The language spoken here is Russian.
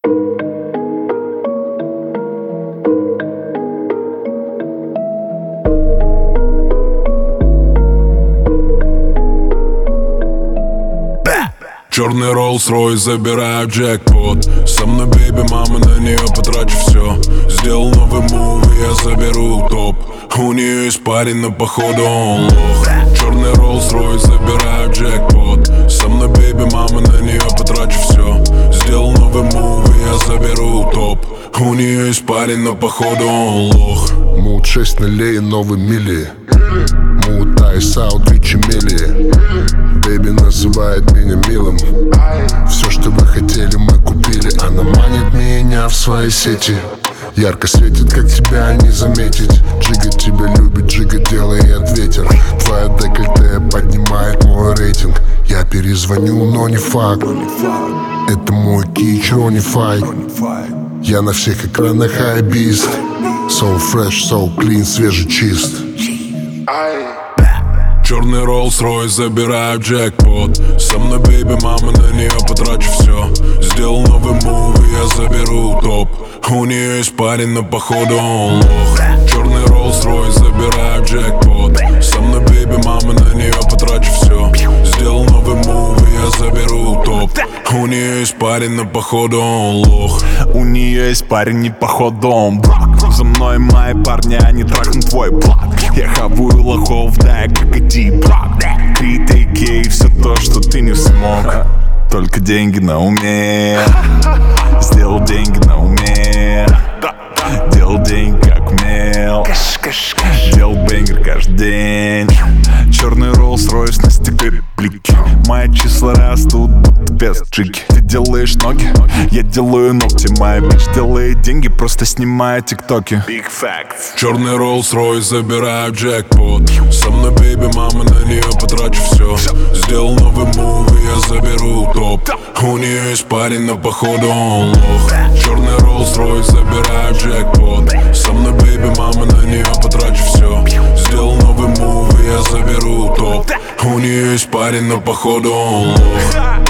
Черный Rolls-Royce, забираю джекпот. Со мной бейби, мама, на нее потрачу все. Сделал новый мув, и я заберу топ. У нее есть парень, но походу он лох. Черный Rolls-Royce, забираю джекпот. Со мной бейби, мама, на нее потрачу все. Сделал новый мув, и я заберу топ. У нее есть парень, но походу он лох. Мут 6 нулей, новый мили. Мут айс аут, Вичи мили. Бэйби называет меня милым. Все, что вы хотели, мы купили. Она манит меня в свои сети. Ярко светит, как тебя не заметить. Джига тебя любит, Джига делает ветер. Твоя декольте поднимает мой рейтинг. Я перезвоню, но не факт. Это мой кич, Ронифай. Я на всех экранах хайбист. So fresh, so clean, свежий чист. Черный Rolls-Royce, забираю джекпот. Со мной бейби, мама, на нее потрачу все. Сделал новый мув, и я заберу топ. У нее есть парень, но походу он лох. Черный Rolls-Royce, забираю джекпот. Со мной бейби, мама, на нее потрачу все. Сделал новый мув, и я заберу топ. У нее есть парень, но походу он лох. У нее есть парень, не походу он брак. За мной мои парни, они трахнут твой блат. Я хавую лохов, да, я как и Ди-Брак. Критики и все то, что ты не смог. Только деньги на уме. Сделал деньги на уме. Делал деньги как умел. Делал бэнгер каждый день. Черный Rolls-Royce на стекле реплики. Мои числа растут, будто без джиги. Ты делаешь ноги, я делаю ногти. Моя бич делает деньги, просто снимая тиктоки. Big facts. Черный Rolls-Royce, забираю джекпот. Со мной бейби, мама, на нее потрачу все. Сделал новый мув, и я заберу топ. У нее есть парень, но походу он лох. Черный Rolls-Royce, забираю джекпот. Со мной бейби, мама, на нее потрачу все. Сделал новый мув, и я заберу топ. У нее есть парень, но походу он лох.